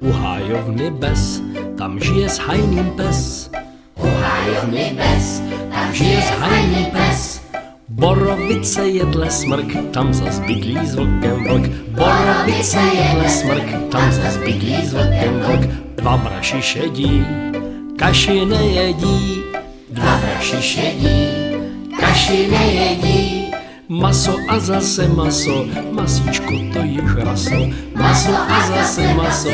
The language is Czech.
U hájovny bez, tam žije shajný pes. U hájovny bez, tam žije shajný pes. Borovice jedle smrk, tam zas bydlí s vlkem vlk. Borovice jedle smrk, tam zas bydlí s vlkem vlk. Dva braši šedí, kaši nejedí. Dva braši šedí, kaši nejedí. Maso a zase maso, masíčko to již raso. Maso a zase maso,